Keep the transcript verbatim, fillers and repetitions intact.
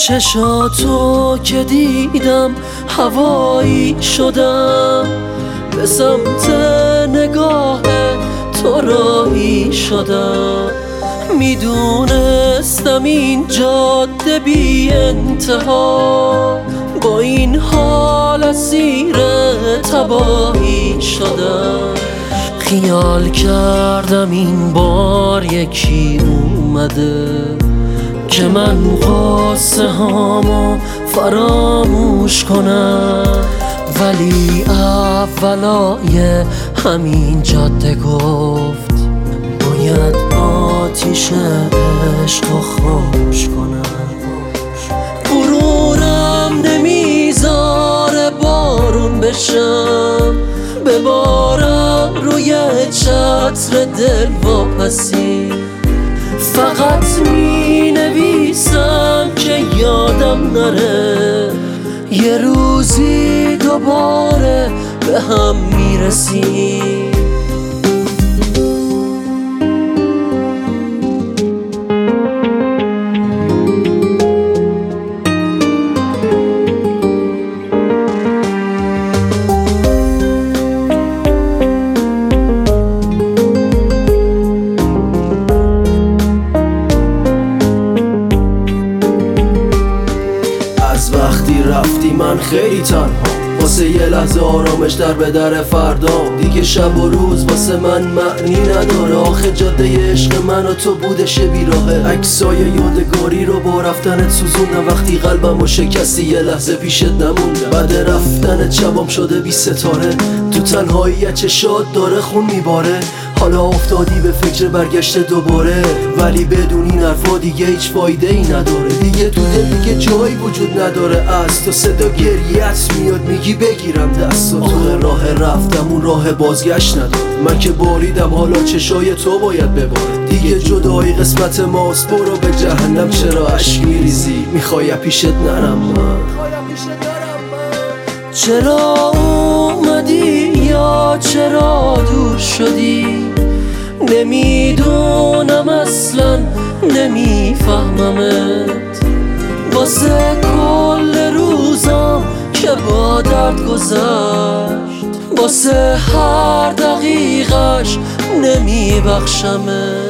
چشاتو که دیدم هوایی شدم، به سمت نگاه تو راهی شدم. میدونستم این جاده بی انتها، با این حال اسیر تباهی شدم. خیال کردم این بار یکی اومده که من قصه هامو فراموش کنم، ولی اولای همین جاده گفت باید آتیش عشقو خاموش کنم. غرورم نمیذاره بارون بشم، ببارم روی چتر دل واپسی. فقط می نویسم که یادم نره، یه روزی دوباره به هم میرسیم. وقتی رفتی من خیلی تنها، واسه یه لحظه آرامش در به در فردام. دیگه شب و روز واسه من معنی نداره، آخه جاده عشق من و تو بودش بیراهه. عکسای یادگاری رو با رفتنت سوزوندم، وقتی قلبمو شکستی یه لحظه پیشت نموندم. بعد رفتنت شبام شده بی ستاره، تو تنهاییت چشات داره خون میباره. حالا افتادی به فکر برگشت دوباره، ولی بدون این حرفا دیگه هیچ فایده ای نداره. دیگه تو دل دیگه جایی وجود نداره، از تو صدا گریت میاد میگی بگیرم دست تو. راه رفتم اون راه بازگشت نداره، من که باریدم حالا چشای تو باید بباره. دیگه جدایی قسمت ماست، برو به جهنم. چرا اشک میریزی میخوای پیشت نرم من؟ چرا اومدی یا چرا دور شدی؟ نمیدونم اصلا نمیفهممت. واسه کل روزم که با درد گذشت، واسه هر دقیقش نمیبخشمت.